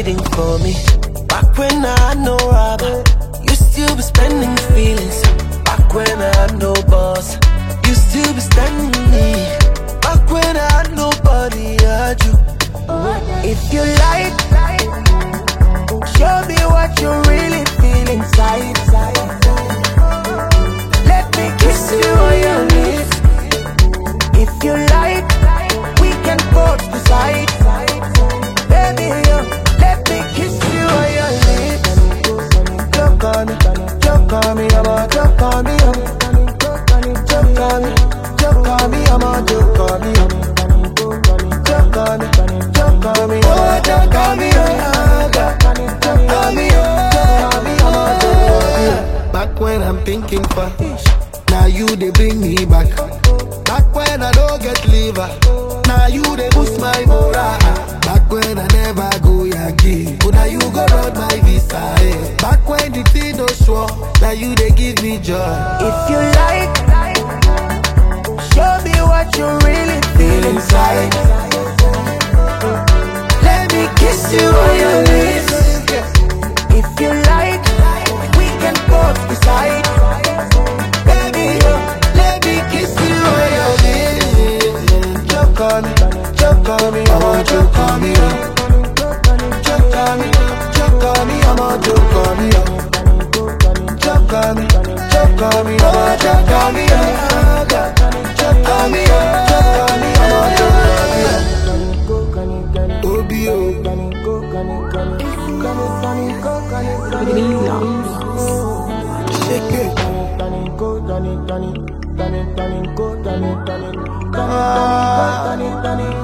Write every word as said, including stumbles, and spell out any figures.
waiting for me. Back when I had no rubber, you still be spending feelings. Back when I had no boss, you still be standing me. Back when I had nobody, I had you. If you like, show me what you really feel inside. Let me kiss you on your lips. If you like, we can both decide. Baby, yo, let me kiss you on your lips. Joke on me, joke on me, I'm a joke on me, I'm joke on me, joke on me, I'm a joke on me, I'm joke on me, joke on me, oh, joke on me, oh, joke on me, joke on me, I'm a joke on me. Back when I'm thinking for, now you they bring me back. Back when I don't get liver, now you they boost my morale. Back when I never go Yankee, but now you go run my visa. Eh. Back when the thing no sure, now you they give me joy. If you like, show me what you really feel inside. Let me kiss you on your lips. If you like, we can both decide. Baby, let me kiss you on your lips. Choke on me, choke on me, I'm a choke on me. Choke on me, choke on me, I'm a choke on me. Choke on me, choke on me, I'm a choke on me. Choke on me, choke on me, I'm a choke on me. Obio. Shake it. Ah.